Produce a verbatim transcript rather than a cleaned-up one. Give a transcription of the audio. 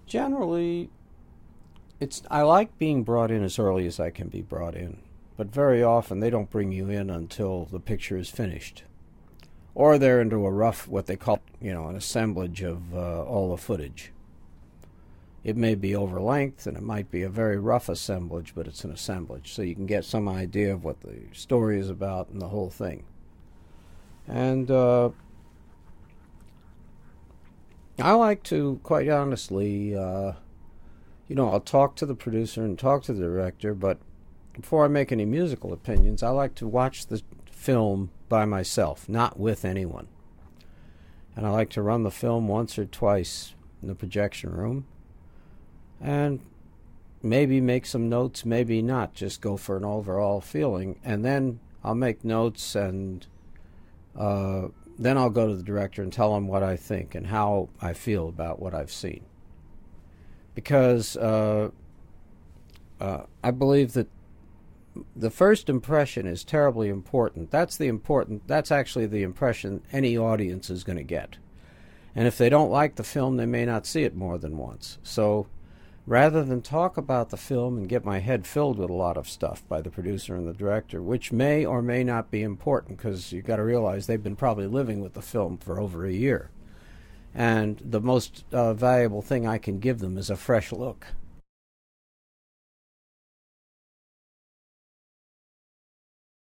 Generally, it's I like being brought in as early as I can be brought in, but very often they don't bring you in until the picture is finished, or they're into a rough, what they call, you know, an assemblage of uh, all the footage. It may be over length, and it might be a very rough assemblage, but it's an assemblage, so you can get some idea of what the story is about and the whole thing. And uh, I like to, quite honestly, uh, you know, I'll talk to the producer and talk to the director, but before I make any musical opinions, I like to watch the film by myself, not with anyone. And I like to run the film once or twice in the projection room, and maybe make some notes, maybe not, just go for an overall feeling, and then I'll make notes, and uh, then I'll go to the director and tell him what I think and how I feel about what I've seen. Because uh, uh, I believe that the first impression is terribly important. That's the important, that's actually the impression any audience is going to get. And if they don't like the film, they may not see it more than once. So rather than talk about the film and get my head filled with a lot of stuff by the producer and the director, which may or may not be important, because you've got to realize they've been probably living with the film for over a year. And the most uh, valuable thing I can give them is a fresh look.